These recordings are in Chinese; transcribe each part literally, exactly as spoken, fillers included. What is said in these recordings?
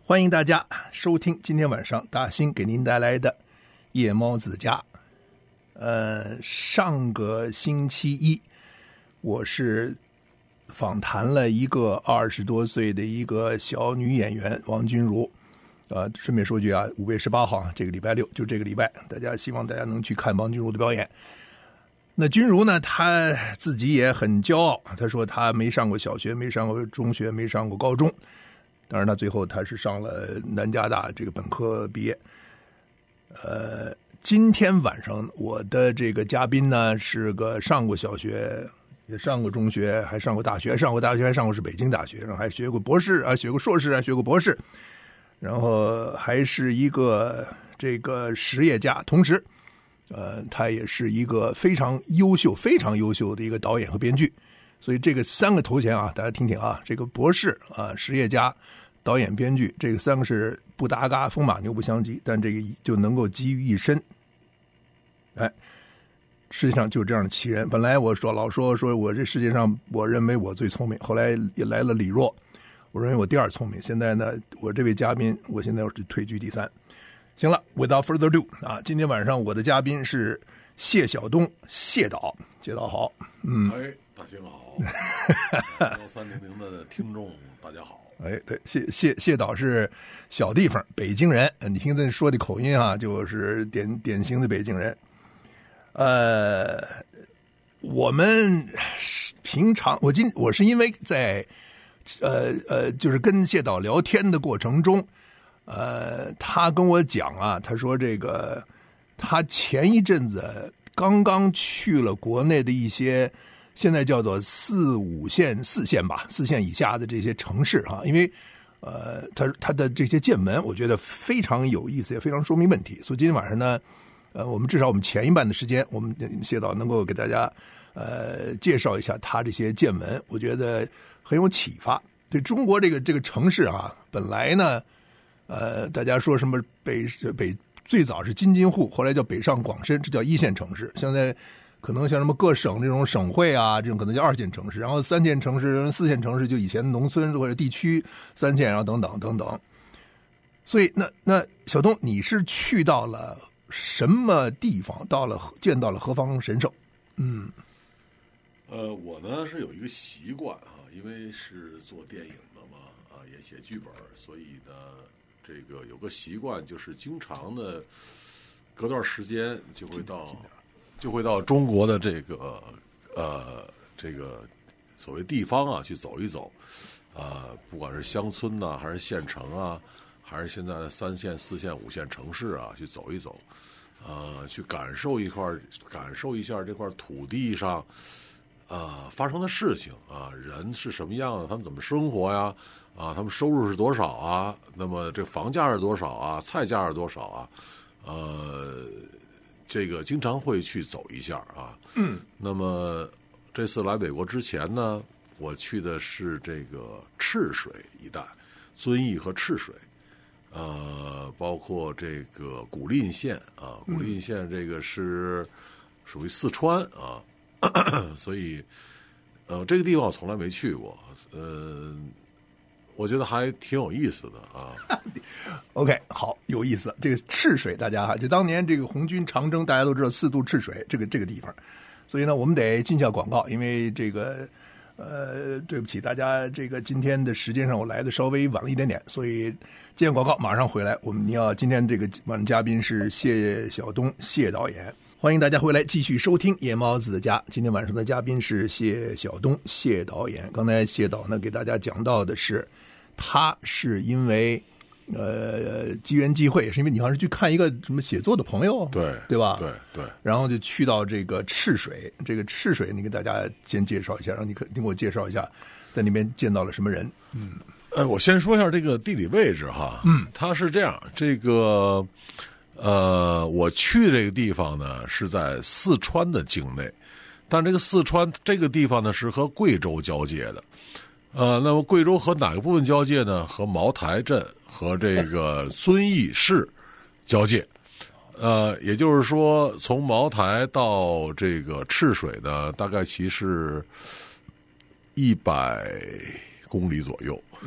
欢迎大家收听今天晚上大兴给您带来的夜猫子的家。呃，上个星期一，我是访谈了一个二十多岁的一个小女演员王君如。呃，顺便说句啊，五月十八号这个礼拜六，就这个礼拜，大家希望大家能去看王君如的表演。那君如呢，她自己也很骄傲，她说她没上过小学，没上过中学，没上过高中。当然，她最后她是上了南加大这个本科毕业。呃，今天晚上我的这个嘉宾呢是个上过小学，也上过中学，还上过大学，上过大学还上过是北京大学，然后还学过博士啊，学过硕士啊，学过博士，然后还是一个这个实业家，同时，呃，他也是一个非常优秀、非常优秀的一个导演和编剧。所以这个三个头衔啊，大家听听啊，这个博士啊、实业家、导演、编剧，这个三个是不搭嘎，风马牛不相及，但这个就能够集于一身。哎，世界上就这样的奇人。本来我说老说说我这世界上，我认为我最聪明，后来也来了李若，我认为我第二聪明。现在呢，我这位嘉宾，我现在是退居第三。行了 ，without further ado 啊，今天晚上我的嘉宾是谢晓东，谢导，谢导好， 嗯，哎，大兴好。幺三零零的听众大家好， 哎，对，谢谢谢导是小地方北京人，你听他说的口音啊，就是典典型的北京人。呃，我们平常我今我是因为在呃呃，就是跟谢导聊天的过程中，呃，他跟我讲啊，他说这个他前一阵子刚刚去了国内的一些。现在叫做四五线、四线吧，四线以下的这些城市哈、啊，因为呃，他他的这些见闻，我觉得非常有意思，也非常说明问题。所以今天晚上呢，呃，我们至少我们前一半的时间，我们谢导能够给大家呃介绍一下他这些见闻，我觉得很有启发。对中国这个这个城市啊，本来呢，呃，大家说什么北北最早是京津沪，后来叫北上广深，这叫一线城市，现在。可能像什么各省这种省会啊，这种可能叫二线城市，然后三线城市、四线城市就以前农村或者地区三线，然后等等等等。所以那那小东，你是去到了什么地方？到了见到了何方神圣？嗯， 呃，我呢是有一个习惯啊，因为是做电影的嘛，啊也写剧本，所以呢这个有个习惯，就是经常的隔段时间就会到。就会到中国的这个呃这个所谓地方啊去走一走，啊、呃，不管是乡村呐、啊，还是县城啊，还是现在的三线、四线、五线城市啊，去走一走，呃，去感受一块，感受一下这块土地上啊、呃、发生的事情啊，人是什么样的，他们怎么生活呀？啊，他们收入是多少啊？那么这房价是多少啊？菜价是多少啊？呃。这个经常会去走一下啊， 嗯， 那么这次来美国之前呢，我去的是这个赤水一带，遵义和赤水，呃，包括这个古蔺县啊，古蔺县这个是属于四川啊，嗯、所以呃这个地方我从来没去过，呃。我觉得还挺有意思的啊。 OK， 好，有意思。这个赤水，大家哈，就当年这个红军长征，大家都知道四渡赤水这个这个地方，所以呢，我们得进下广告，因为这个呃，对不起大家，这个今天的时间上我来的稍微晚了一点点，所以进广告马上回来。我们你要今天这个晚上嘉宾是谢晓东谢导演。欢迎大家回来继续收听夜猫子的家。今天晚上的嘉宾是谢晓东谢导演。刚才谢导呢给大家讲到的是，他是因为呃机缘际会，是因为你好像是去看一个什么写作的朋友， 对对吧？ 对对。 然后就去到这个赤水，这个赤水你给大家先介绍一下，然后你可你给我介绍一下，在那边见到了什么人？嗯， 呃，我先说一下这个地理位置哈， 嗯， 它是这样，这个。呃，我去这个地方呢是在四川的境内，但这个四川这个地方呢是和贵州交界的，呃，那么贵州和哪个部分交界呢？和茅台镇和这个遵义市交界，呃，也就是说从茅台到这个赤水呢，大概其实一百公里左右。 嗯，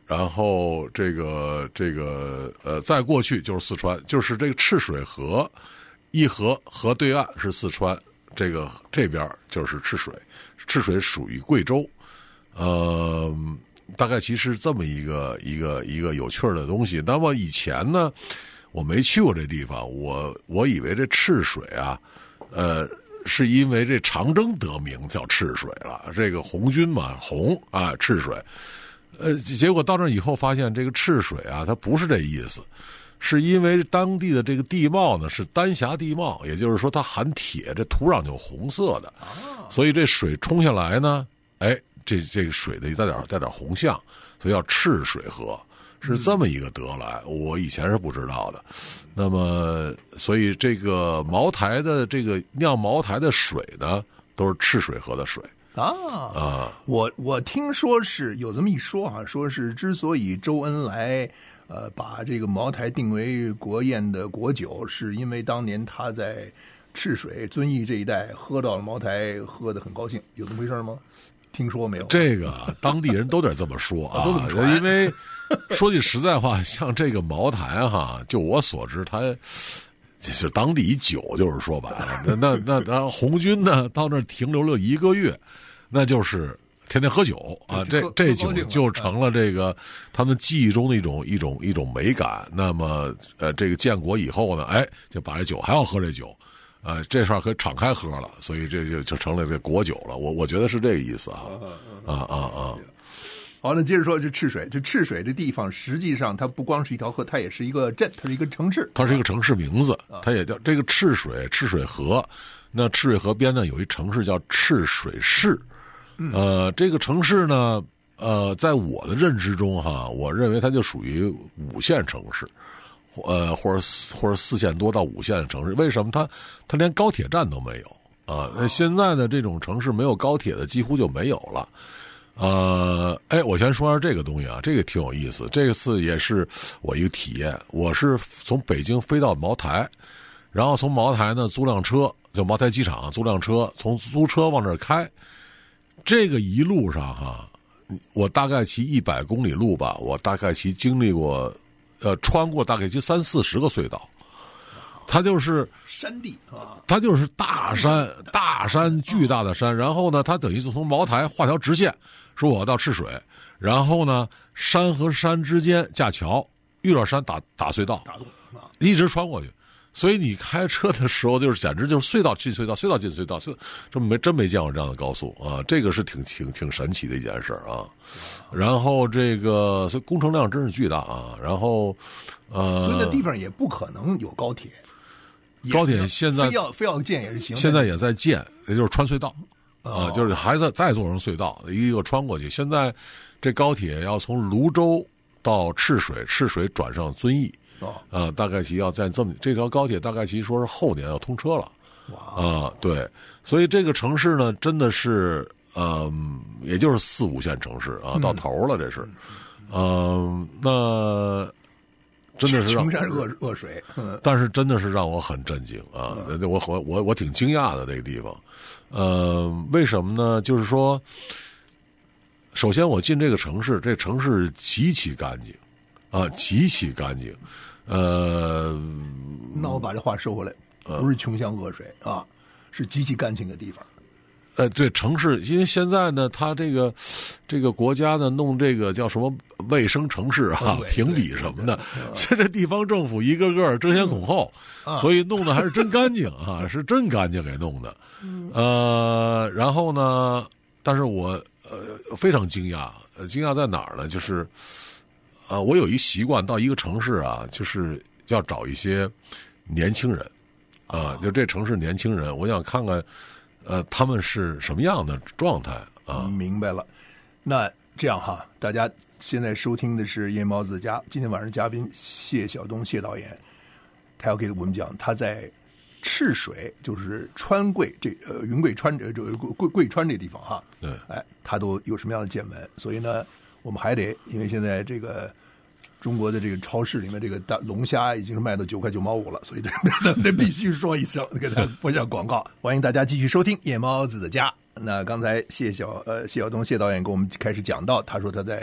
然后这个这个呃，再过去就是四川，就是这个赤水河一河河对岸是四川，这个这边就是赤水，赤水属于贵州，呃，大概其实这么一个一个一个有趣的东西。那么以前呢，我没去过这地方，我我以为这赤水啊，呃。是因为这长征得名叫赤水了，这个红军嘛，红啊赤水，呃，结果到那以后发现这个赤水啊，它不是这意思，是因为当地的这个地貌呢是丹霞地貌，也就是说它含铁，这土壤就红色的，所以这水冲下来呢，哎，这这个水的带点带点红象，所以叫赤水河。是这么一个得来，我以前是不知道的。那么，所以这个茅台的这个酿茅台的水呢，都是赤水河的水啊啊！我我听说是有这么一说啊，说是之所以周恩来呃把这个茅台定为国宴的国酒，是因为当年他在赤水遵义这一带喝到了茅台，喝得很高兴，有这么回事吗？听说没有？ 这个当地人都得这么说啊， 都这么传。 因为说句实在话，像这个茅台哈，就我所知，它就是当地一酒，就是说白了，那那那那红军呢，到那儿停留了一个月，那就是天天喝酒啊，这这酒就成了这个他们记忆中的一种一种一种美感。那么呃，这个建国以后呢，哎，就把这酒还要喝这酒。呃，这事儿可以敞开喝了，所以这就就成了这国酒了。我我觉得是这个意思啊，啊啊啊！ 好，那接着说，这赤水，这赤水这地方，实际上它不光是一条河，它也是一个镇，它是一个城市， 它是一个城市名字，它也叫这个赤水，赤水河。那赤水河边呢，有一城市叫赤水市。呃，这个城市呢，呃，在我的认知中哈，我认为它就属于五线城市。呃，或者或者四线多到五线的城市，为什么它它连高铁站都没有啊？那现在的这种城市没有高铁的几乎就没有了。呃，哎，我先说下这个东西啊，这个挺有意思。这次也是我一个体验，我是从北京飞到茅台，然后从茅台呢租辆车，就茅台机场租辆车，从租车往这儿开。这个一路上哈，我大概骑一百公里路吧，我大概骑经历过。呃，穿过大概就三四十个隧道，它就是山地啊， 它就是大山，大山巨大的山。然后呢，它等于是从茅台画条直线，说我要到赤水，然后呢，山和山之间架桥，遇到山打打隧道， 打洞啊， 一直穿过去。所以你开车的时候，就是简直就是隧道进隧道，隧道进隧道，隧这没真没见过这样的高速啊！这个是挺挺挺神奇的一件事啊。然后这个，所以工程量真是巨大啊。然后，呃， 所以那地方也不可能有高铁。 高铁现在非要非要建也是行， 现在也在建，也就是穿隧道啊，就是还在再做成隧道，一个穿过去。现在这高铁要从泸州到赤水，赤水转上遵义。啊、呃，大概其要在这么这条高铁大概其说是后年要通车了，啊、呃，对，所以这个城市呢，真的是，嗯、呃，也就是四五线城市啊，到头了，这是，嗯、呃，那真的是穷山恶恶水， 但是真的是让我很震惊啊！嗯、我我我我挺惊讶的这个地方，呃，为什么呢？就是说，首先我进这个城市，这城市极其干净。啊，极其干净，呃， 那我把这话收回来，不是穷乡恶水啊，是极其干净的地方。 呃，对，城市，因为现在呢，它这个这个国家呢弄这个叫什么卫生城市啊，评比什么的，这这地方政府一个个争先恐后，嗯、所以弄得还是真干净啊，是真干净给弄的。呃，然后呢，但是我呃非常惊讶，惊讶在哪儿呢？就是。啊、呃，我有一习惯，到一个城市啊，就是要找一些年轻人，啊、呃，就这城市年轻人，我想看看，呃，他们是什么样的状态啊？ 明白了，那这样哈，大家现在收听的是夜猫子家，今天晚上嘉宾谢晓东谢导演，他要给我们讲他在赤水，就是川贵这呃云贵川这这贵贵川这地方哈， 对， 哎，他都有什么样的见闻？所以呢。我们还得，因为现在这个中国的这个超市里面，这个大龙虾已经是卖到九块九毛五了，所以这咱们得必须说一声，给大家播下广告。欢迎大家继续收听夜猫子的家。那刚才谢晓呃谢晓东谢导演给我们开始讲到，他说他在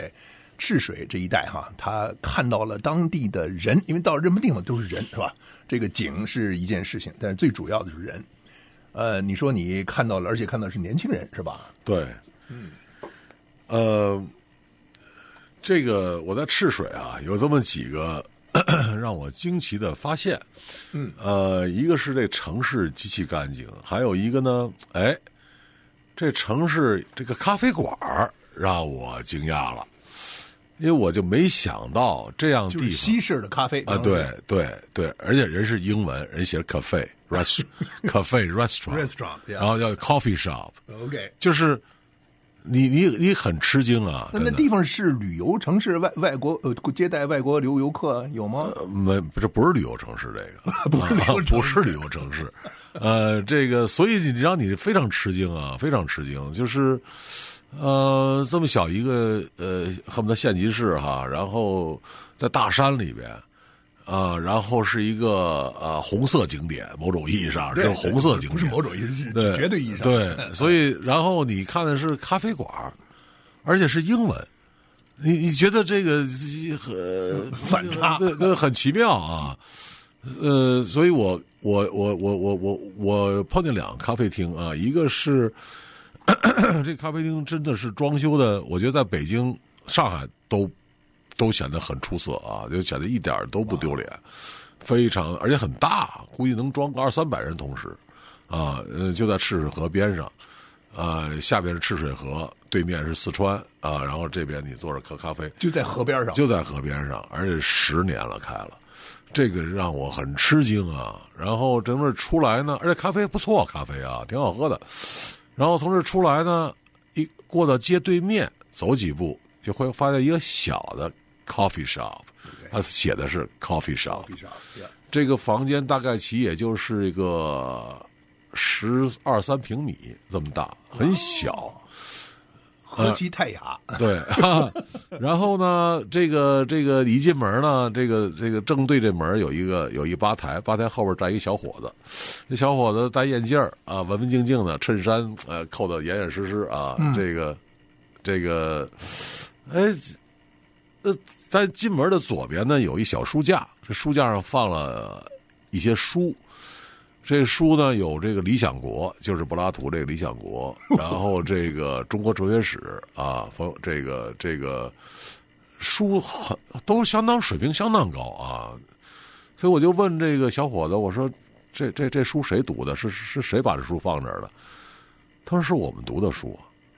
赤水这一带哈，他看到了当地的人，因为到任何地方都是人是吧？这个景是一件事情，但是最主要的是人。呃，你说你看到了，而且看到的是年轻人是吧？ 对，嗯，呃，这个我在赤水啊，有这么几个咳咳让我惊奇的发现， 嗯， 呃，一个是这城市极其干净，还有一个呢，哎，这城市这个咖啡馆让我惊讶了。因为我就没想到这样地方， 就是西式的咖啡啊，对对对，而且人是英文，人写 cafe restaurant cafe restaurant restaurant， 然后叫 coffee shop，OK， okay. 就是你你你很吃惊啊。 那那地方是旅游城市，外外国呃接待外国留游客有吗？ 呃、没，这不是旅游城市，这个不是旅游城市、 啊、不是旅游城市，呃，这个所以你让你非常吃惊啊，非常吃惊，就是。呃，这么小一个呃，恨不得县级市哈，然后在大山里边，啊、呃，然后是一个呃红色景点，某种意义上是红色景点， 不是某种意义上， 对， 绝对意义上。 对，所以然后你看的是咖啡馆，而且是英文，你你觉得这个很反差， 对对，很奇妙啊。呃，所以我我我我我我我碰见两个咖啡厅啊，一个是。这咖啡厅真的是装修的，我觉得在北京、上海都都显得很出色啊，就显得一点都不丢脸，非常而且很大，估计能装个二三百人同时啊，呃，就在赤水河边上，啊，下边是赤水河，对面是四川啊，然后这边你坐着喝咖啡， 就在河边上， 就在河边上，而且十年了开了，这个让我很吃惊啊。然后整个出来呢，而且咖啡不错，咖啡啊挺好喝的。然后从这出来呢，一过到街对面，走几步就会发现一个小的 coffee shop， 它写的是 coffee shop， 这个房间大概其也就是一个十二三平米这么大，很小。 何其泰雅、 呃、对然后呢这个这个一进门呢，这个这个正对这门有一个有一吧台，吧台后边站一小伙子，这小伙子戴眼镜啊，文文静静的，衬衫呃扣得严严实实啊、嗯、这个这个哎呃在进门的左边呢有一小书架，这书架上放了一些书，这书呢有这个《理想国》，就是柏拉图这个《理想国》，然后这个中国哲学史啊，这个这个书很都相当水平相当高啊，所以我就问这个小伙子，我说这这这书谁读的？是是谁把这书放这儿的？他说是我们读的书，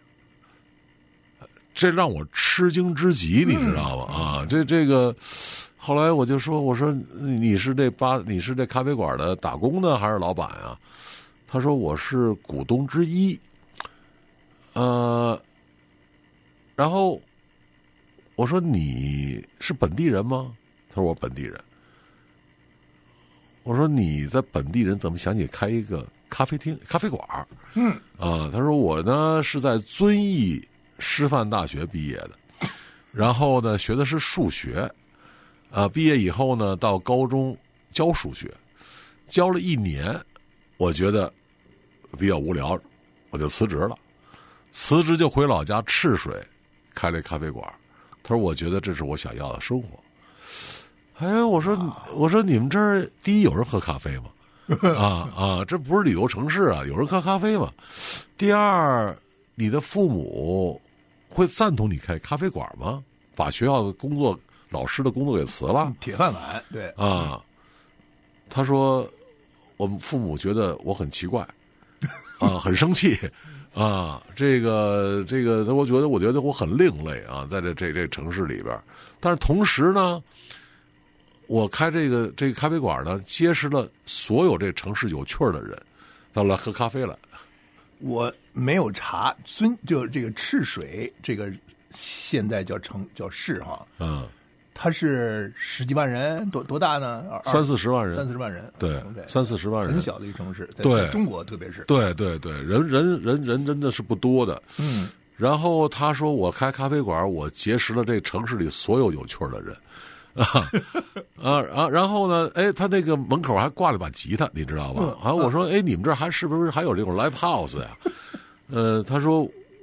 这让我吃惊之极，你知道吗？嗯、啊，这这个。后来我就说，我说你是这吧，你是这咖啡馆的打工的还是老板啊？他说我是股东之一。呃，然后我说你是本地人吗？他说我本地人。我说你在本地人怎么想起开一个咖啡厅、咖啡馆？ 嗯， 啊，他说我呢是在遵义师范大学毕业的，然后呢学的是数学。啊，毕业以后呢，到高中教数学，教了一年，我觉得比较无聊，我就辞职了。辞职就回老家赤水，开了咖啡馆。他说：“我觉得这是我想要的生活。”哎，我说，我说你们这儿第一有人喝咖啡吗？啊啊，这不是旅游城市啊，有人喝咖啡吗？第二，你的父母会赞同你开咖啡馆吗？把学校的工作。老师的工作给辞了， 铁饭碗，对啊。他说，我们父母觉得我很奇怪，啊，很生气，啊，这个这个，我觉得我觉得我很另类啊，在这这这城市里边。但是同时呢，我开这个这个咖啡馆呢，结识了所有这城市有趣的人，到来喝咖啡了。 我没有查尊，就这个赤水这个现在叫城叫市哈， 嗯。 他是十几万人，多多大呢？ 三四十万人， 三四十万人， 对，三四十万人， 很小的一个城市，在对中国特别是， 对对对，人人人人真的是不多的， 嗯。 然后他说，我开咖啡馆，我结识了这城市里所有有趣的人，啊啊啊！然后呢，哎，他那个门口还挂了把吉他，你知道吧？ 嗯、 啊，我说，哎，你们这儿还是不是还有这种 live house 呀？呃，他说。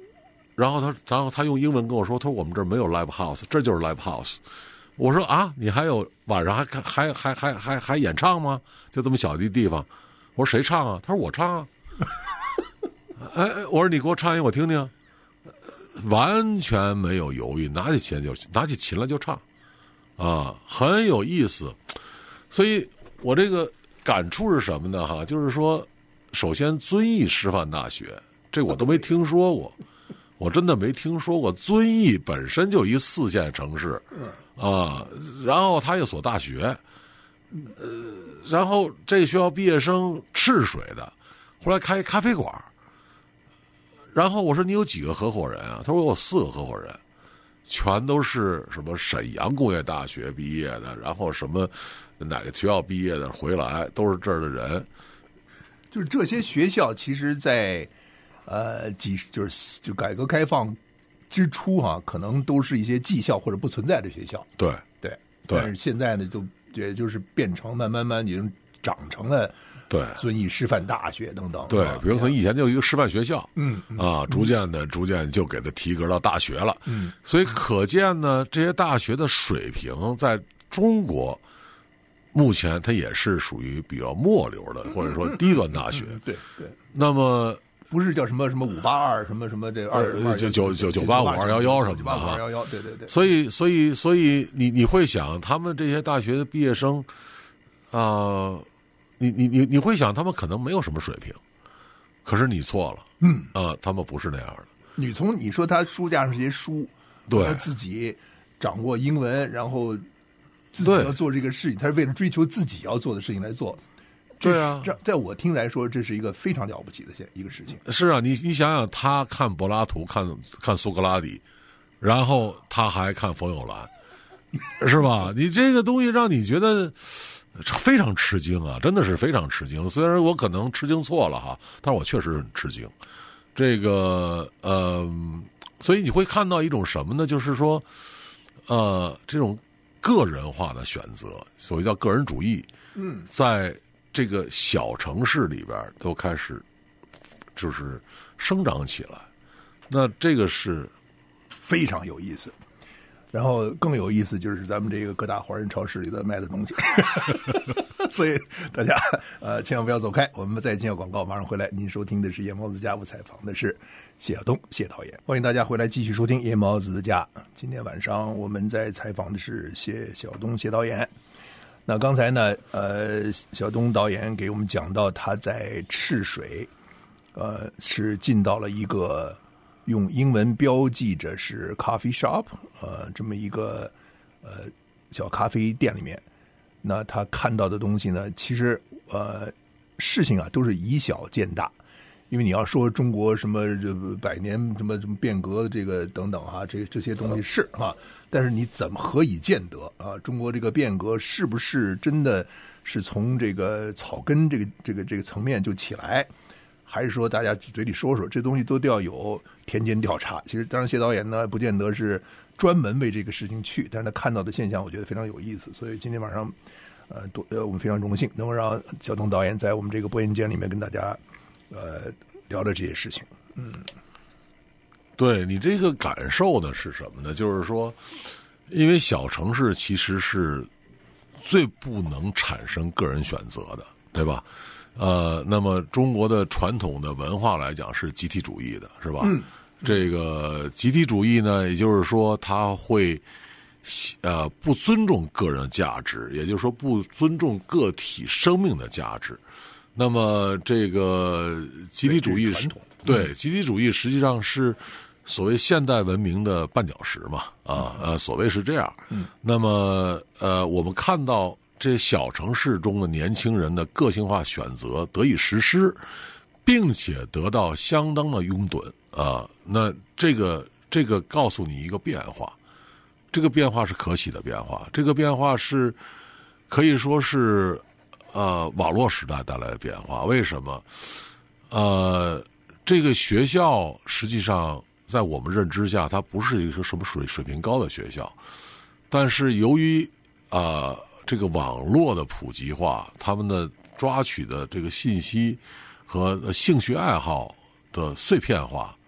然后他然后他用英文跟我说，他说我们这儿没有 live house， 这就是 live house。我说啊，你还有晚上还还还还还还演唱吗？就这么小的地方。我说谁唱啊？他说我唱啊。哎，我说你给我唱一个我听听。完全没有犹豫，拿起琴就拿起琴来就唱，啊，很有意思。所以我这个感触是什么呢？哈，就是说，首先遵义师范大学，这我都没听说过，我真的没听说过。遵义本身就一四线城市，啊，然后它有所大学，呃，然后这学校毕业生赤水的，后来开咖啡馆。然后我说你有几个合伙人啊？他说我有四个合伙人，全都是什么沈阳工业大学毕业的，然后什么哪个学校毕业的回来，都是这儿的人。 就是这些学校，其实在呃几就是就改革开放之初哈、啊，可能都是一些技校或者不存在的学校。 对对对， 但是现在呢，就也就是变成慢慢慢已经长成了。 对， 遵义师范大学等等。 对，比如说以前就有一个师范学校， 嗯啊，逐渐的、逐渐就给它提格到大学了。 嗯， 所以可见呢，这些大学的水平在中国目前它也是属于比较末流的，或者说低端大学。 嗯、对对。 那么不是叫什么什么五八二什么什么这二九九九九八五二幺幺什么的哈，二幺幺，对对对。 所以所以所以你你会想，他们这些大学的毕业生啊。呃你你你你会想他们可能没有什么水平，可是你错了， 嗯啊、呃，他们不是那样的。 你从你说他书架上这些书， 对， 他自己掌握英文，然后自己要做这个事情，他是为了追求自己要做的事情来做。 对啊， 这在我听来说，这是一个非常了不起的一个事情。 是啊，你你想想，他看柏拉图，看看苏格拉底，然后他还看冯友兰，是吧？你这个东西让你觉得。非常吃惊啊，真的是非常吃惊。虽然我可能吃惊错了哈，但是我确实很吃惊。这个呃，所以你会看到一种什么呢？就是说，呃，这种个人化的选择，所谓叫个人主义， 嗯，在这个小城市里边都开始就是生长起来。那这个是非常有意思。然后更有意思就是咱们这个各大华人超市里的卖的东西，所以大家呃千万不要走开，我们再进下广告，马上回来。您收听的是夜猫子家，我采访的是谢晓东谢导演，欢迎大家回来继续收听夜猫子的家。今天晚上我们在采访的是谢晓东谢导演。那刚才呢，呃，晓东导演给我们讲到他在赤水，呃，是进到了一个。用英文标记着是 coffee shop， 呃，这么一个呃小咖啡店里面，那他看到的东西呢，其实呃事情啊都是以小见大，因为你要说中国什么这百年什么什么变革这个等等哈、啊，这这些东西是啊，但是你怎么何以见得啊？中国这个变革是不是真的是从这个草根这个这个这个层面就起来？还是说大家嘴里说说，这东西都要有田间调查。其实，当然谢导演呢，不见得是专门为这个事情去，但是他看到的现象，我觉得非常有意思。所以今天晚上，呃，多呃，我们非常荣幸能够让晓东导演在我们这个播音间里面跟大家呃聊聊这些事情。嗯， 对你这个感受呢是什么呢？就是说，因为小城市其实是最不能产生个人选择的，对吧？呃，那么中国的传统的文化来讲是集体主义的，是吧？ 嗯， 这个集体主义呢，也就是说，它会呃不尊重个人价值，也就是说不尊重个体生命的价值。那么这个集体主义是，对、嗯、集体主义实际上是所谓现代文明的绊脚石嘛，啊呃，所谓是这样。 嗯， 那么呃，我们看到。这小城市中的年轻人的个性化选择得以实施，并且得到相当的拥趸啊、呃，那这个这个告诉你一个变化，这个变化是可喜的变化，这个变化是可以说是呃网络时代带来的变化。为什么？呃，这个学校实际上在我们认知下，它不是一个什么水水平高的学校，但是由于啊。呃这个网络的普及化，他们的抓取的这个信息和兴趣爱好的碎片化，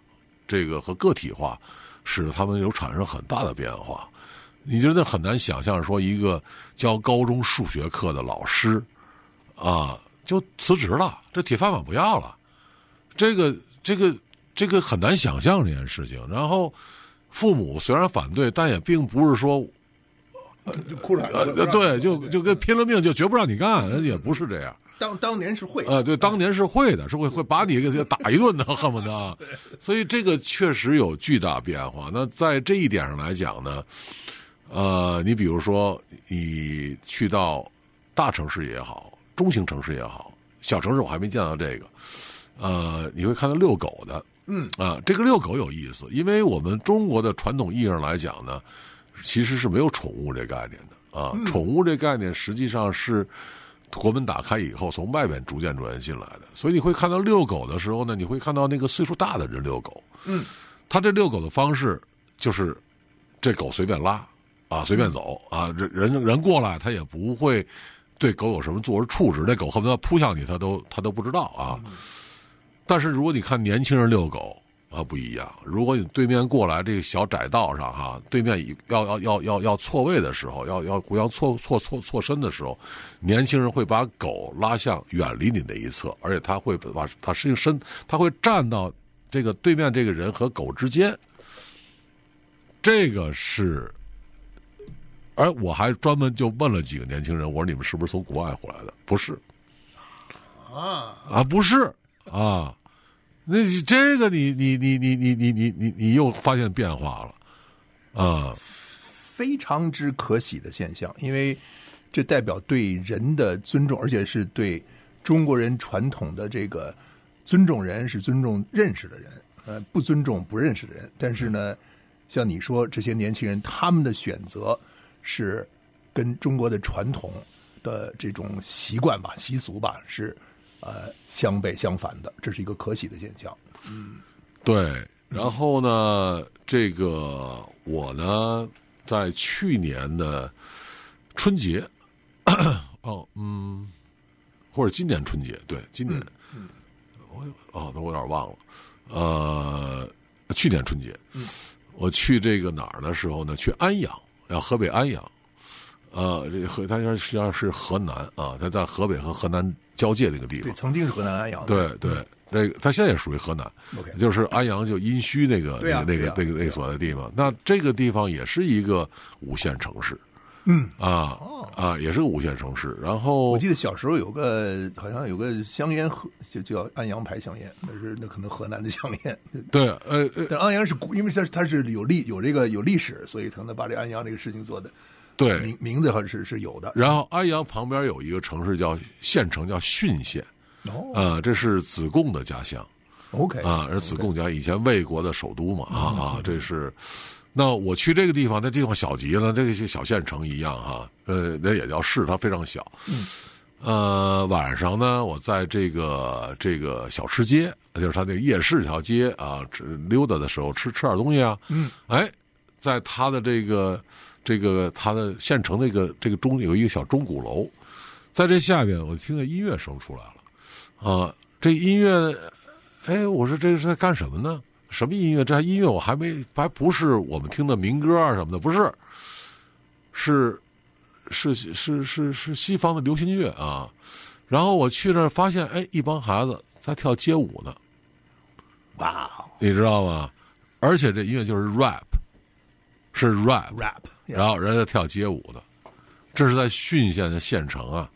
这个和个体化，使得他们有产生很大的变化。你真的很难想象说一个教高中数学课的老师啊，就辞职了，这铁饭碗不要了，这个这个这个很难想象这件事情。然后父母虽然反对，但也并不是说哭着呃对，就就跟拼了命就绝不让你干，也不是这样。 当当年是会呃，对，当年是会的，是会会把你给打一顿的，恨不得。所以这个确实有巨大变化。那在这一点上来讲呢，呃，你比如说你去到大城市也好，中型城市也好，小城市我还没见到这个，呃，你会看到遛狗的， 嗯啊、呃，这个遛狗有意思，因为我们中国的传统意义上来讲呢，其实是没有宠物这概念的啊， 嗯、 宠物这概念实际上是国门打开以后从外面逐渐逐渐进来的，所以你会看到遛狗的时候呢，你会看到那个岁数大的人遛狗， 嗯， 他这遛狗的方式就是这狗随便拉啊，随便走啊，人人人过来他也不会对狗有什么做出处置，那狗恨不得扑向你，他都他都不知道啊。但是如果你看年轻人遛狗啊，不一样。如果你对面过来这个小窄道上哈，对面要要要要要错位的时候，要要互相错错错错身的时候，年轻人会把狗拉向远离你那一侧，而且他会把他实际身，他会站到这个对面这个人和狗之间。这个是，而我还专门就问了几个年轻人，我说你们是不是从国外回来的？不是， 啊啊不是啊。那你这个你你你你你你你你你又发现变化了，啊， 非常之可喜的现象，因为这代表对人的尊重，而且是对中国人传统的这个尊重人是尊重认识的人，呃，不尊重不认识的人。但是呢，像你说这些年轻人，他们的选择是跟中国的传统的这种习惯吧、习俗吧是。呃，相悖相反的，这是一个可喜的现象。 嗯，对。然后呢，这个我呢，在去年的春节，哦，嗯，或者今年春节，对，今年， 嗯， 我、嗯、哦，那我有点忘了。呃，去年春节， 嗯， 我去这个哪儿的时候呢？去安阳，要河北安阳。呃，这河，它实际上是河南啊，它在河北和河南交界那个地方。 对，曾经是河南安阳。 对对，那个它现在也属于河南， okay. 就是安阳就殷墟那个、 啊、 那个、那个、那个、那个所在地方。那这个地方也是一个五线城市， 嗯啊、哦、啊，也是个五线城市。然后我记得小时候有个好像有个香烟盒，就叫安阳牌香烟，那是那可能河南的香烟。 对，呃， 但安阳是因为它它是有历有这个有历史，所以可能把这安阳这个事情做的。 对， 名名字还是是有的。 然后安阳旁边有一个城市叫县城，叫浚县， 哦， 呃，这是子贡的家乡。 OK， 啊，而子贡家以前魏国的首都嘛，啊啊，这是。那我去这个地方，那地方小极了，这个是小县城一样哈，呃，那也叫市，它非常小。 嗯， 呃，晚上呢，我在这个这个小吃街，就是它那个夜市这条街啊，溜达的时候吃吃点东西啊。 嗯， 哎，在它的这个。这个它的县城那个这个中有一个小钟鼓楼，在这下边我听见音乐声出来了，啊，这音乐，哎，我说这是在干什么呢？什么音乐？这音乐我还没还不是我们听的民歌啊什么的，不是，是是是是是西方的流行乐啊。然后我去那儿发现，哎，一帮孩子在跳街舞呢， 哇， 你知道吗？而且这音乐就是 rap， 是 rap rap。 然后人家跳街舞的，这是在浚县的县城啊，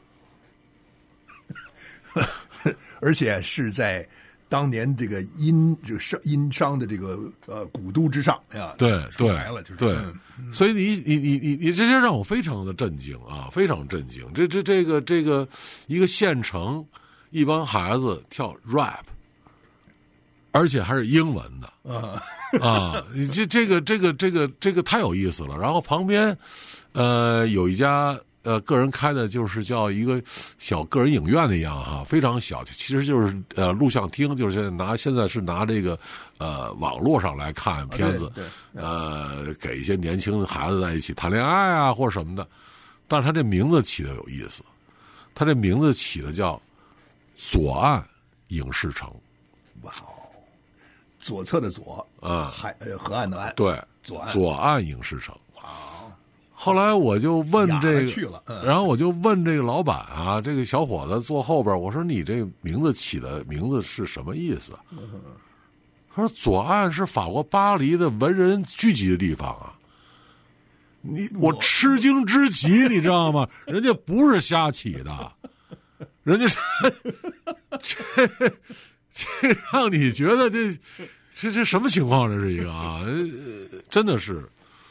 而且是在当年这个殷这个商殷商的这个呃古都之上呀。 对对， 来了就是对， 嗯、 所以你你你你你这些让我非常的震惊啊，非常震惊。这这这个这个一个县城，一帮孩子跳 rap， 而且还是英文的。 啊啊，你这这个这个这个这个太有意思了。然后旁边，呃，有一家呃个人开的，就是叫一个小个人影院那样哈，非常小，其实就是呃录像厅，就是现在拿现在是拿这个呃网络上来看片子， 啊、对对呃，给一些年轻的孩子在一起谈恋爱啊或者什么的。但是他这名字起的有意思，他这名字起的叫左岸影视城。 哇哦！ 左侧的左啊， 海呃河岸的岸， 对， 左岸左岸影视城。 哇， 后来我就问这个， 去了嗯、 然后我就问这个老板啊，这个小伙子坐后边，我说你这名字起的名字是什么意思？嗯、他说左岸是法国巴黎的文人聚集的地方啊。你我吃惊之极，你知道吗？人家不是瞎起的，人家这这这让你觉得这这这什么情况？这是一个啊，真的是，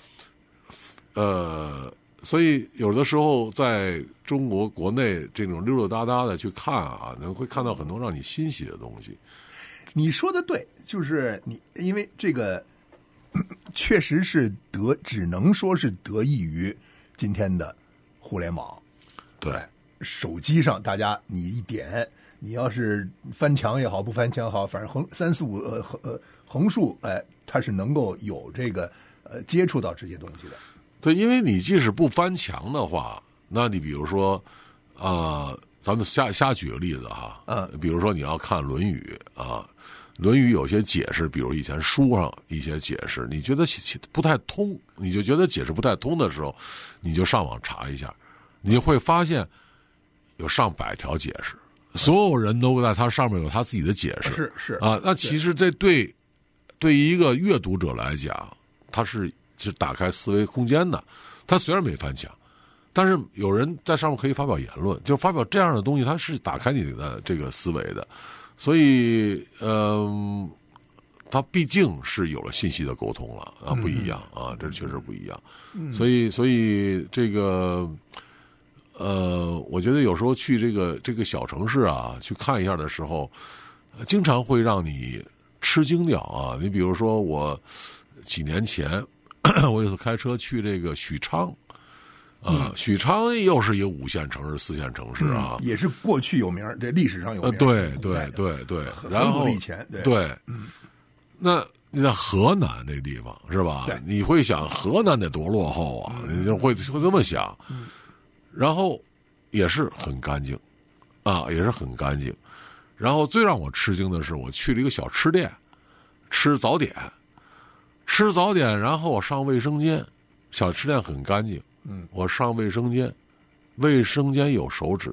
呃，所以有的时候在中国国内这种溜溜达达的去看啊，能会看到很多让你欣喜的东西。 你说的对，就是你因为这个。确实是得，只能说是得益于今天的互联网。 对， 手机上大家你一点，你要是翻墙也好，不翻墙也好，反正横三四五呃呃横竖，哎，它是能够有这个呃接触到这些东西的。 对，因为你即使不翻墙的话，那你比如说，呃，咱们瞎瞎举个例子哈， 嗯， 比如说你要看《论语》啊。《论语》有些解释，比如以前书上一些解释，你觉得不太通，你就觉得解释不太通的时候，你就上网查一下，你就会发现有上百条解释，所有人都在它上面有他自己的解释。 是是啊，那其实这对对于一个阅读者来讲，他是是打开思维空间的。他虽然没翻墙，但是有人在上面可以发表言论，就是发表这样的东西，它是打开你的这个思维的。所以，嗯、呃，它毕竟是有了信息的沟通了啊，不一样啊，这确实不一样。 嗯、 所以，所以这个，呃，我觉得有时候去这个这个小城市啊，去看一下的时候，经常会让你吃惊掉啊。你比如说，我几年前，我有一次开车去这个许昌。啊，许昌又是一个五线城市、四线城市啊， 嗯、也是过去有名，这历史上有名。 呃，对对对对，然后以前对， 对嗯， 那你在河南那地方是吧？你会想河南得多落后啊？嗯、你就会会这么想， 嗯、 然后也是很干净，啊，也是很干净。然后最让我吃惊的是，我去了一个小吃店吃早点，吃早点，然后我上卫生间，小吃店很干净。 嗯， 我上卫生间，卫生间有手指，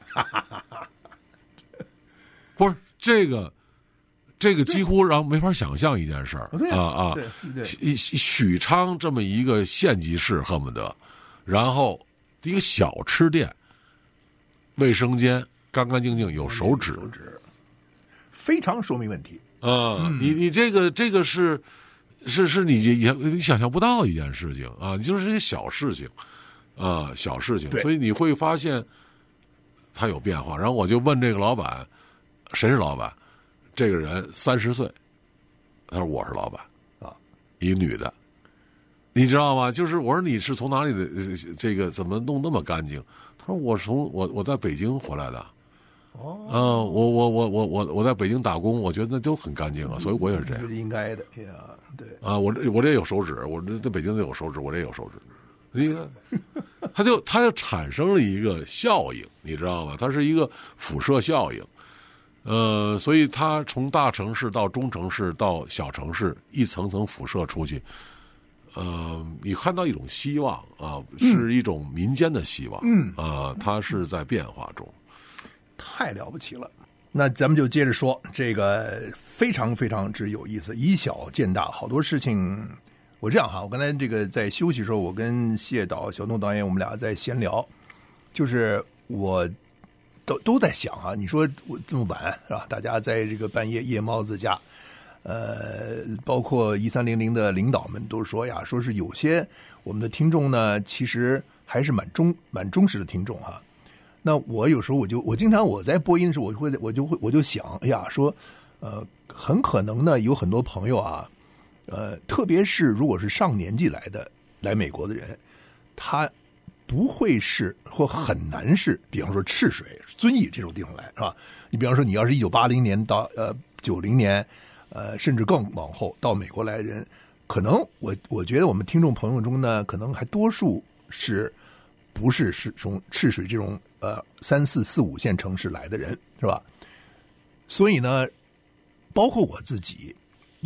不是这个，这个几乎让没法想象一件事儿啊啊！ 对对， 许许昌这么一个县级市，恨不得，然后一个小吃店，卫生间干干净净，有手指， 手指非常说明问题啊！嗯、你你这个这个是。是是你也你想象不到一件事情啊，你就是这些小事情，啊小事情，所以你会发现它有变化。然后我就问这个老板，谁是老板？这个人三十岁，他说我是老板啊， 一个女的，你知道吗？就是我说你是从哪里的？这个怎么弄那么干净？他说我从我我在北京回来的。 哦， 嗯，我我我我我我在北京打工，我觉得那都很干净啊，所以我也是这样。 这是应该的呀，对。 啊，我这我这有手指，我这在北京这有手指，我这有手指，你看，它就它就产生了一个效应，你知道吗？它是一个辐射效应，呃，所以它从大城市到中城市到小城市，一层层辐射出去，呃，你看到一种希望啊，是一种民间的希望， 嗯啊，它是在变化中。 太了不起了，那咱们就接着说这个非常非常之有意思，以小见大，好多事情。我这样哈，我刚才这个在休息的时候，我跟谢导、小东导演我们俩在闲聊，就是我都都在想啊，你说我这么晚是吧？大家在这个半夜夜猫子家，呃，包括一三零零的领导们都说呀，说是有些我们的听众呢，其实还是蛮忠蛮忠实的听众哈。那我有时候我就我经常我在播音的时候，我会我就会我就想，哎呀，说，呃，很可能呢有很多朋友啊，呃，特别是如果是上年纪来的来美国的人，他不会是或很难是，比方说赤水、遵义这种地方来是吧？你比方说你要是一九八零年到呃九零年，呃甚至更往后到美国来的人，可能我我觉得我们听众朋友中呢，可能还多数是。不是是从赤水这种呃三四四五线城市来的人是吧？所以呢，包括我自己，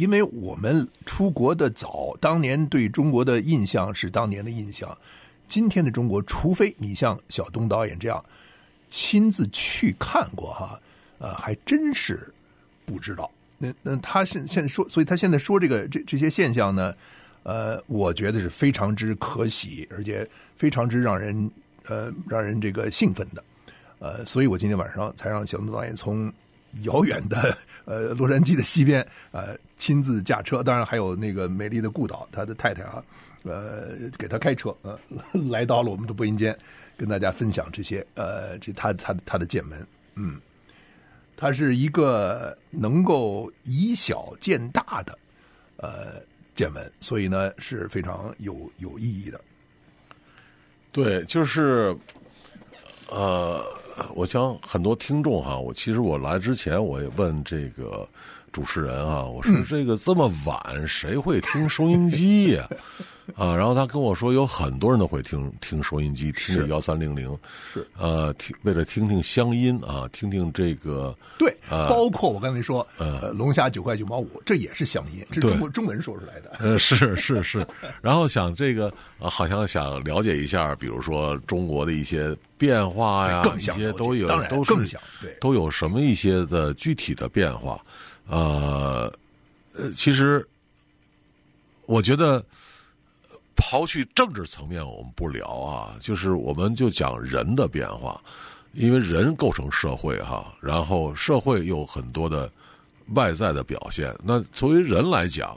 因为我们出国的早，当年对中国的印象是当年的印象，今天的中国，除非你像小东导演这样亲自去看过哈，呃，还真是不知道。那那他现现在说，所以他现在说这个这这些现象呢，呃，我觉得是非常之可喜，而且非常之让人呃让人这个兴奋的，呃，所以我今天晚上才让小东导演从遥远的呃洛杉矶的西边呃亲自驾车，当然还有那个美丽的顾导他的太太啊，呃给他开车呃来到了我们的播音间，跟大家分享这些呃这他他他的见闻，嗯。它是一个能够以小见大的呃见闻，所以呢是非常有有意义的。 对，就是呃，我想很多听众哈，我其实我来之前我也问这个主持人啊，我说这个这么晚谁会听收音机呀？啊，然后他跟我说，有很多人都会听听收音机，听这幺三零零， 是呃，听为了听听乡音啊，听听这个对， 呃、 包括我刚才说，呃，龙虾九块九毛五，这也是乡音，这是中国中文说出来的， 呃，是是是，然后想这个啊，好像想了解一下，比如说中国的一些变化呀， 更想一些都有， 当然都是更想对， 都有什么一些的具体的变化，呃呃，其实我觉得。刨去政治层面我们不聊啊，就是我们就讲人的变化，因为人构成社会哈，然后社会有很多的外在的表现。那作为人来讲，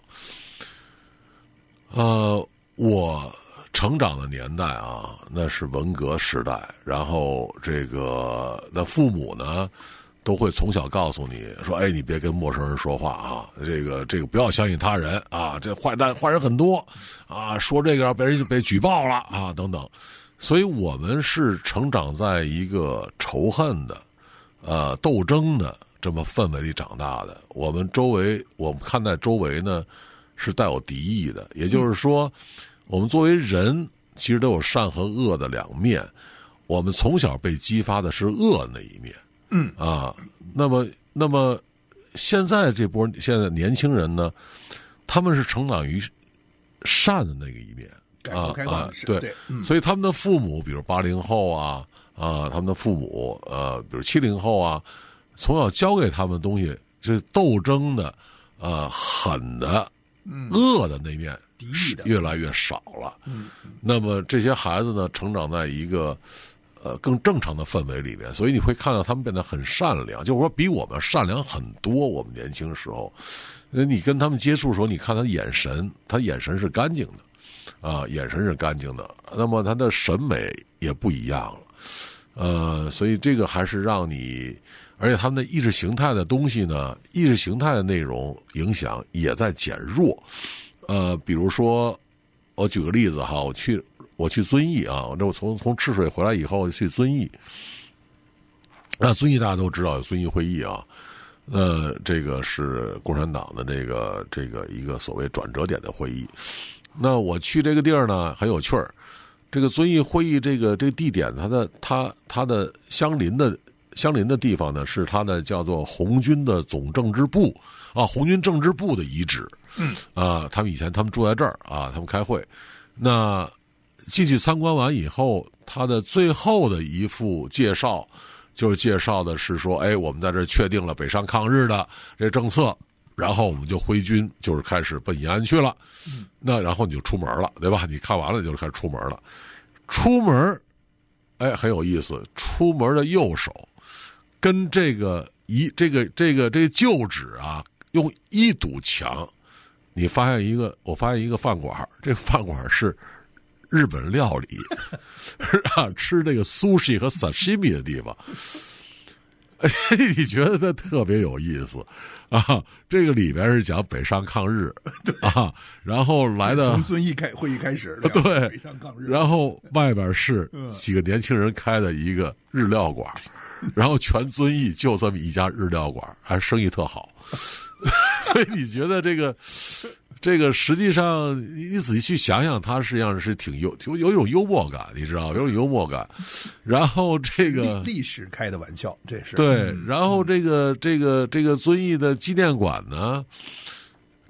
呃，我成长的年代啊，那是文革时代，然后这个那父母呢。都会从小告诉你说，哎，你别跟陌生人说话啊，这个这个不要相信他人啊，这坏蛋坏人很多啊，说这个被人就被举报了啊，等等。所以我们是成长在一个仇恨的、呃斗争的这么氛围里长大的。我们周围，我们看待周围呢，是带有敌意的。也就是说，我们作为人，其实都有善和恶的两面。我们从小被激发的是恶那一面。 嗯啊，那么那么现在这波现在年轻人呢，他们是成长于善的那个一面， 改革开放是、啊啊、对， 对嗯、 所以他们的父母，比如八零后啊啊，他们的父母呃，比如七零后啊，从小教给他们的东西，就是斗争的、呃狠的、 嗯、 恶的那面， 敌意的越来越少了。 嗯， 那么这些孩子呢，成长在一个。呃，更正常的氛围里面，所以你会看到他们变得很善良，就是说比我们善良很多。我们年轻时候，你跟他们接触的时候，你看他的眼神，他眼神是干净的，啊，眼神是干净的。那么他的审美也不一样了，呃，所以这个还是让你，而且他们的意识形态的东西呢，意识形态的内容影响也在减弱。呃，比如说，我举个例子哈，我去。我去遵义啊，我从从赤水回来以后去遵义，那遵义大家都知道有遵义会议啊，呃，这个是共产党的这个这个一个所谓转折点的会议。那我去这个地儿呢很有趣儿，这个遵义会议这个这个地点，它的它它的相邻的相邻的地方呢是它的叫做红军的总政治部啊，红军政治部的遗址， 嗯啊，他们以前他们住在这儿啊，他们开会，那。进去参观完以后，他的最后的一幅介绍，就是介绍的是说，哎，我们在这儿确定了北上抗日的这政策，然后我们就挥军，就是开始奔延安去了。嗯、那然后你就出门了，对吧？你看完了就开始出门了。出门，哎，很有意思。出门的右手跟这个一这个这个这个旧址啊，用一堵墙，你发现一个，我发现一个饭馆，这饭馆是。日本料理啊，吃这个苏式和 sashimi 的地方，你觉得它特别有意思啊？这个里边是讲北上抗日啊，然后来的从遵义开会议开始， 对， 北上抗日， 然后外边是几个年轻人开的一个日料馆，然后全遵义就这么一家日料馆，还生意特好，所以你觉得这个？这个实际上，你仔细去想想，它实际上是挺有有有一种幽默感，你知道，有种幽默感。然后这个历史开的玩笑，这是对。然后这个这个这个遵义的纪念馆呢，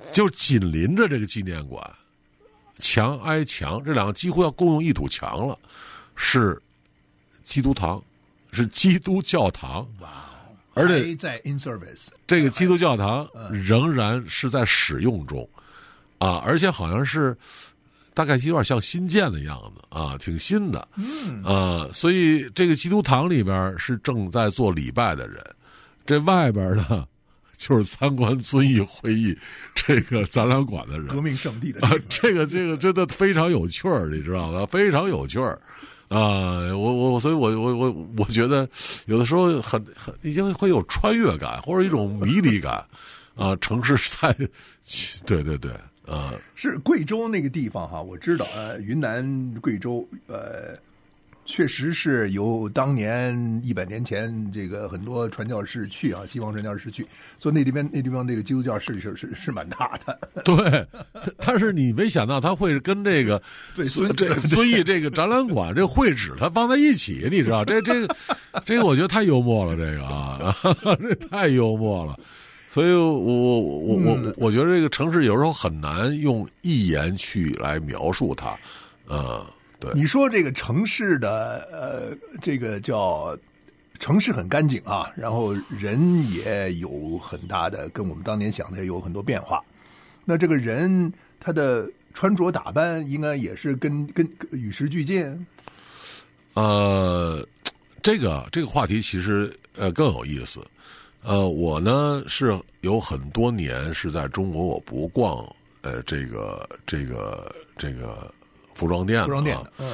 就紧邻着这个纪念馆，墙挨墙，这两个几乎要共用一堵墙了，是基督堂，是基督教堂。 哇！ 而且还在 in service， 这个基督教堂仍然是在使用中，啊，而且好像是大概有点像新建的样子啊，挺新的，嗯啊，所以这个基督堂里边是正在做礼拜的人，这外边呢就是参观遵义会议这个展览馆的人， 革命圣地的地方、 啊，这个这个真的非常有趣儿，你知道吗？非常有趣儿。啊，我我所以我我我我觉得有的时候很很已经会有穿越感或者一种迷离感，啊，城市在，对对对，啊， 是贵州那个地方哈，我知道，呃，云南贵州，呃，确实是由当年一百年前这个很多传教士去啊，西方传教士去，所以那地方那地方这个基督教势力是是是蛮大的。 对，但是你没想到他会跟这个对孙这遵义这个展览馆这会址它放在一起，你知道这这个这个我觉得太幽默了，这个啊，这太幽默了。所以我我我我我觉得这个城市有时候很难用一言去来描述它，呃。对， 你说这个城市的呃，这个叫城市很干净啊，然后人也有很大的跟我们当年想的有很多变化。那这个人他的穿着打扮应该也是跟跟与时俱进。 呃，这个这个话题其实呃更有意思。呃，我呢是有很多年是在中国我不逛呃这个这个这个。服装店， 服装店的，嗯，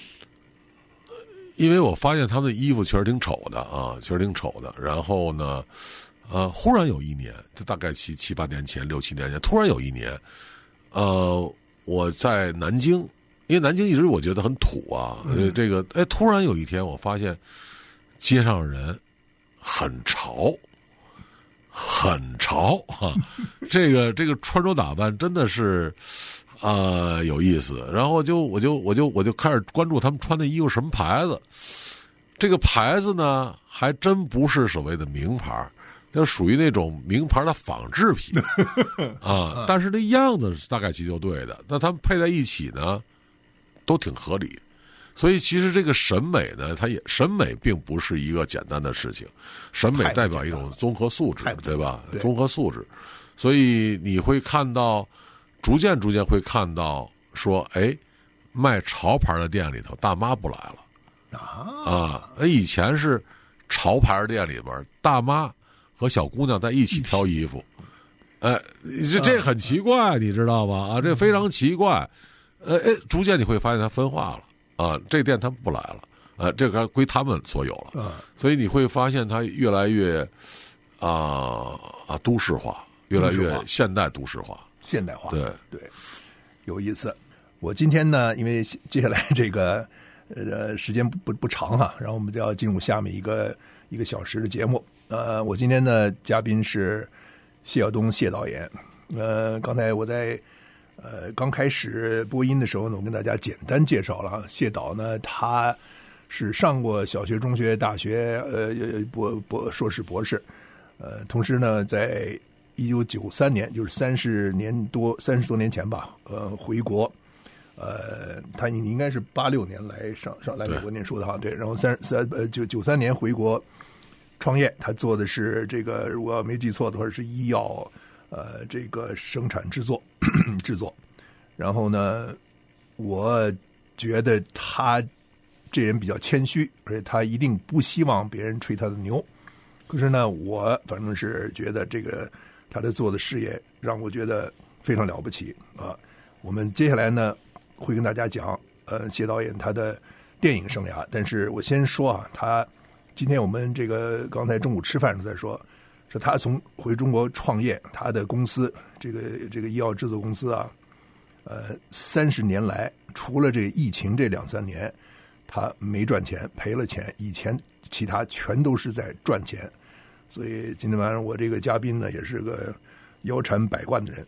因为我发现他们的衣服确实挺丑的啊，确实挺丑的。然后呢，呃，忽然有一年，就大概七七八年前、六七年前，突然有一年，呃，我在南京，因为南京一直我觉得很土啊，呃，这个，哎，突然有一天，我发现街上人很潮，很潮啊，这个这个穿着打扮真的是。啊、呃，有意思。然后就我就我就我就开始关注他们穿的衣服什么牌子。这个牌子呢，还真不是所谓的名牌，就属于那种名牌的仿制品啊。但是那样子大概其就对的。那他们配在一起呢，都挺合理。所以其实这个审美呢，它也审美并不是一个简单的事情，审美代表一种综合素质，对吧？ 对综合素质。所以你会看到。逐渐逐渐会看到说，哎，卖潮牌的店里头大妈不来了啊！啊，以前是潮牌店里边大妈和小姑娘在一起挑衣服，哎，这这很奇怪，你知道吗？啊，这非常奇怪。呃，哎，逐渐你会发现它分化了啊，这店他们不来了，呃，这个归他们所有了，所以你会发现它越来越啊啊都市化，越来越现代都市化。 现代化， 对对，有意思。我今天呢，因为接下来这个呃时间不不不长哈、啊，然后我们就要进入下面一个一个小时的节目。呃，我今天的嘉宾是谢晓东谢导演。呃，刚才我在呃刚开始播音的时候呢，我跟大家简单介绍了谢导呢，他是上过小学、中学、大学，呃，博博硕士、博士，呃，同时呢，在一九九三年，就是三十年多、三十多年前吧，呃，回国，呃，他应应该是八六年来上上来美国念书的哈，对，然后三三呃九九三年回国创业，他做的是这个，如果没记错的话是医药呃这个生产制作制作，然后呢，我觉得他这人比较谦虚，而且他一定不希望别人吹他的牛，可是呢，我反正是觉得这个。他的做的事业让我觉得非常了不起啊！我们接下来呢会跟大家讲，呃，谢导演他的电影生涯。但是我先说啊，他今天我们这个刚才中午吃饭时候在说，说他从回中国创业，他的公司这个这个医药制作公司啊，呃，三十年来除了这个疫情这两三年，他没赚钱，赔了钱，以前其他全都是在赚钱。所以今天晚上我这个嘉宾呢，也是个腰缠百贯的人。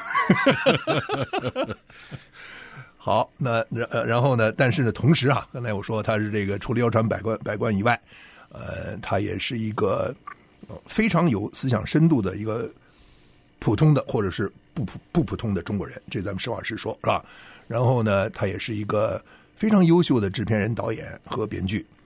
好，那然然后呢？但是呢，同时啊，刚才我说他是这个除了腰缠百贯百贯以外，呃，他也是一个非常有思想深度的一个普通的或者是不普不普通的中国人，这咱们实话实说，是吧？然后呢，他也是一个非常优秀的制片人、导演和编剧。